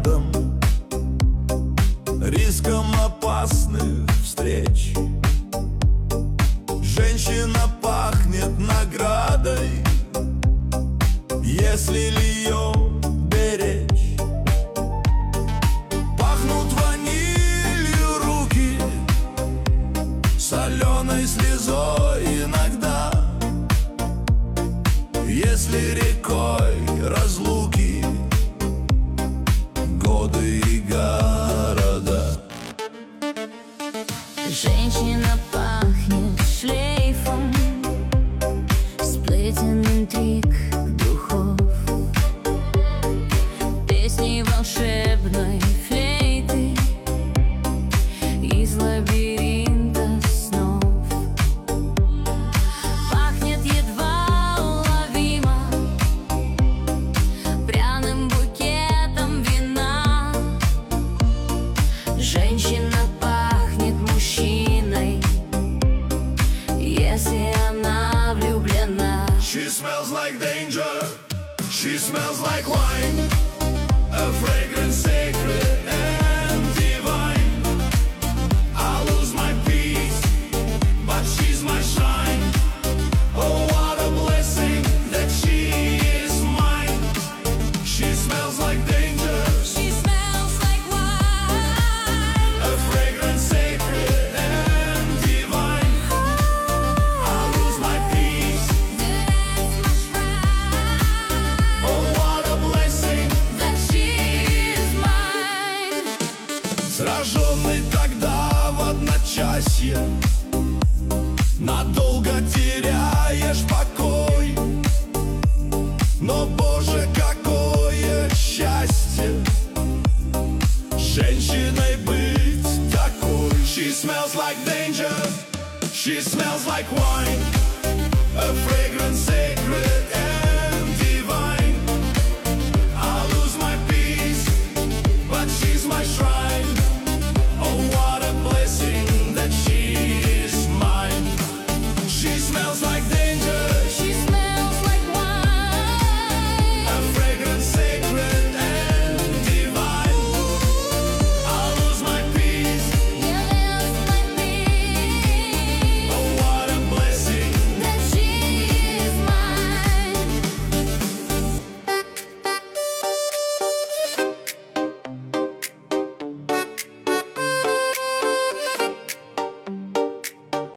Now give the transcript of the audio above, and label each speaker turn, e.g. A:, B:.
A: рядом, риском опасных встреч. Женщина пахнет наградой, если ее беречь. Пахнут ванилью руки, соленой слезой иногда, если рекой разлуки, годы и города.
B: Женщина пахнет шлейфом сплетен интриг духов, песней волшебной флейты из лабиринта снов. Пахнет едва уловимо пряным букетом вина. Женщина пахнет мужчиной, если она влюблена.
A: She smells like danger, she smells like wine, a fragrance sacred and divine. I lose my peace, but she's my shrine. Oh, what a blessing that she is mine. She smells like danger,
B: She smells like wine,
A: a fragrance sacred and divine. I lose my peace,
B: that's my shrine,
A: oh, what a blessing.
B: that she is mine.
A: Сраженный тогда в одночасье, надолго теряешь покой. Но, Боже, какое счастье женщиной быть такой. She smells like danger, she smells like wine, a fragrance sacred and divine. I lose my peace, but she's my shrine.